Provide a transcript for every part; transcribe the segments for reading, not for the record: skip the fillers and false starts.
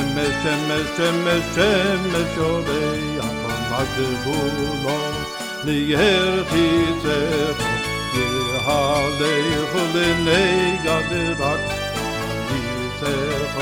שמש עולה במדבולו ליער חיצך יהלך לנגע ורק חיצך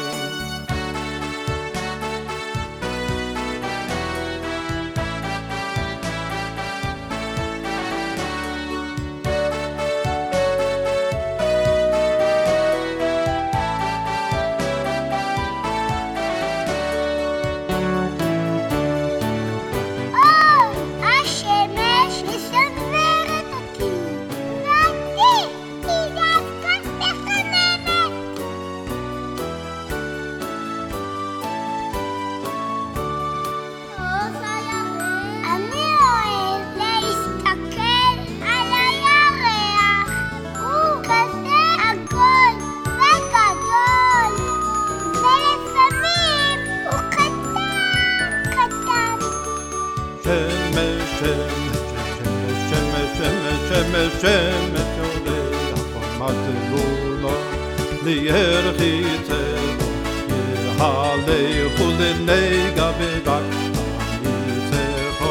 שמש עולה במדבולו ליער חיצך יהלך לנגע ורק חיצך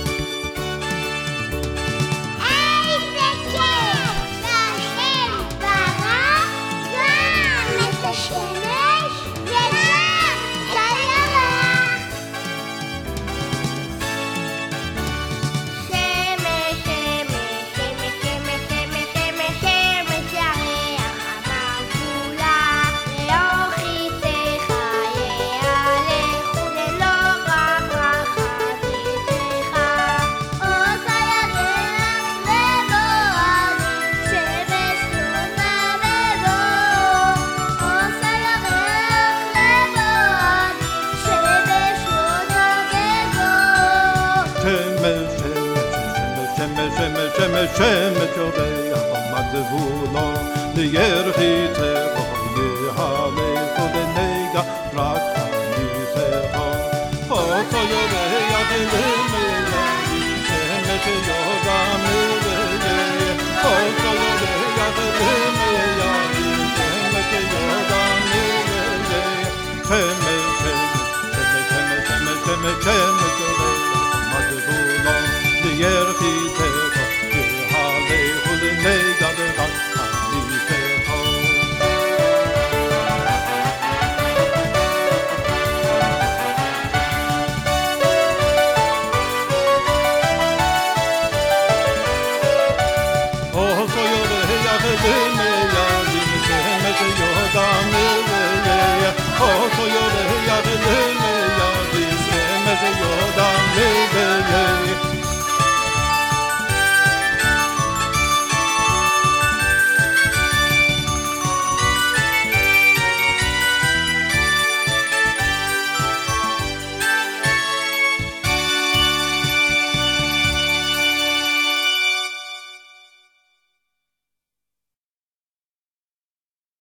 איזה כיף! והשם ברא גם את השמש וגם את הירח. שמש עולה במדבולו ליער חיצך יהלך לנגע רק חיצך אותו יודע ולמי שמש יודע מלגי אותו יודע ולמי שמש יודע מלגי שמש עולה במדבולו ליער חיצך Oh, so you're the